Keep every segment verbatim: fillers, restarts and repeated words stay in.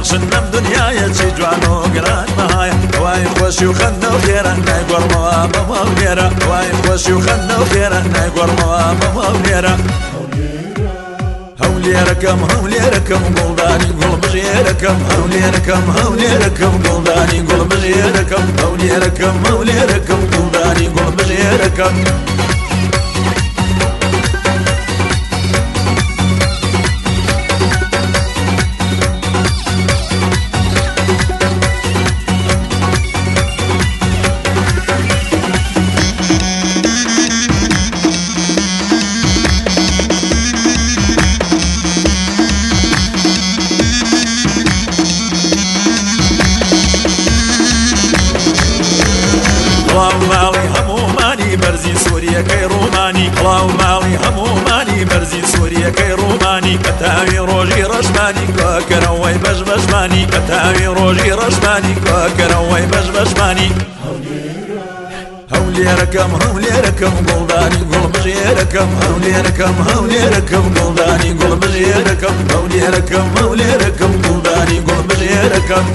بەخشنم دنیاە چی جوان و گران مەهایە وای خۆشی و خەندە و خێرە نایگۆڕمەوە بەمە و لێرە وای خۆشی و خەندە و خێرە نایگۆڕمەوە بەمە و لێرە هەولێرەکەم هەولێرەکەم گوڵدانی گوڵ بژێرەکەم هەولێرەکەم هەولێرەکەم گوڵدانی گوڵ بژێرەکەم هەولێرەکەم هەولێرەکەم گوڵدانی گوڵ بژێرەکەم ماڵی هەمومانی بەرزی سووریەکەی ڕوومانی هەڵاو ماڵی هەمومانی بەرزی سووریەکەی ڕوومانی بە تاوی ڕۆژی ڕەشمانی کۆکەرەوەی بەش بەشمانی بە تاوی ڕۆژی ڕەشمانی کۆکەرەوەی بەش بەشمانی هەولێرەکەم هەولێرەکەم گوڵدانی گوڵ بژێرەکەم هەولێرەکەم هەولێرەکەم گوڵدانی گوڵ بژێرەکەم هەولێرەکەم هەولێرەکەم گوڵدانی گوڵ بژێرەکەم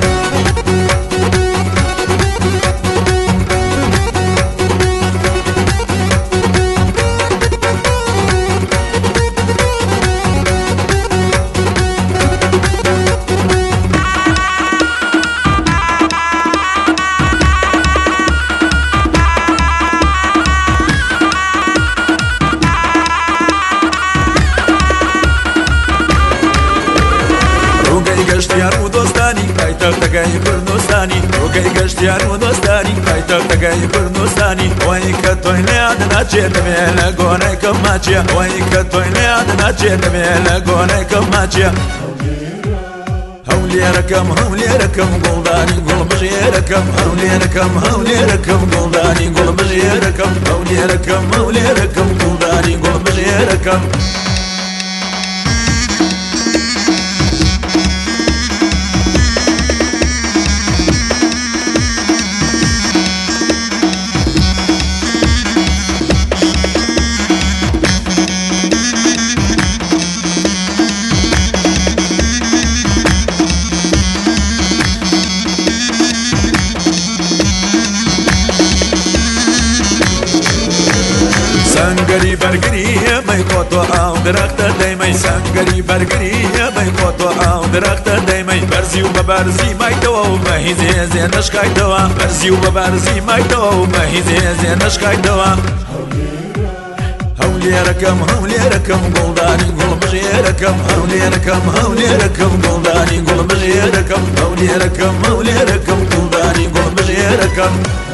گەشتیان و دۆستانی پایتەختەکەی کوردستانی ڕۆگەی گەشتیان و دۆستانی پایتەختەکەی کوردستانی ئەوەی کە تۆی لێیان ناچێت دەبێ لە گۆنەیکەم ماچیە ئەوەی کە تۆی لێیان ناچێت دەبێ لە گۆنەیکەم ماچیە هەولێرەکەم هەولێرەکەم گوڵدانی گوڵ بژێرەکەم هەولێرەکەم هەولێرەکەم گوڵدانی گوڵ بژێرەکەم هەولێرەکەم هەولێرەکەم گوڵدانی گوڵ بژێرەکەم سنگری برگریه بای خودتو آو درخت دیمی سنگری برگریه بای خودتو آو درخت دیمی برزی و ببرزی مای تو و مهیزی زینش کای تو برزی و ببرزی مای تو و مهیزی زینش کای تو هەولێرەکەم هەولێرەکەم گوڵدانی گوڵ بژێرەکەم هەولێرەکەم هەولێرەکەم گوڵدانی گوڵ بژێرەکەم هەولێرەکەم هەولێرەکەم گوڵدانی گوڵ بژێرەکەم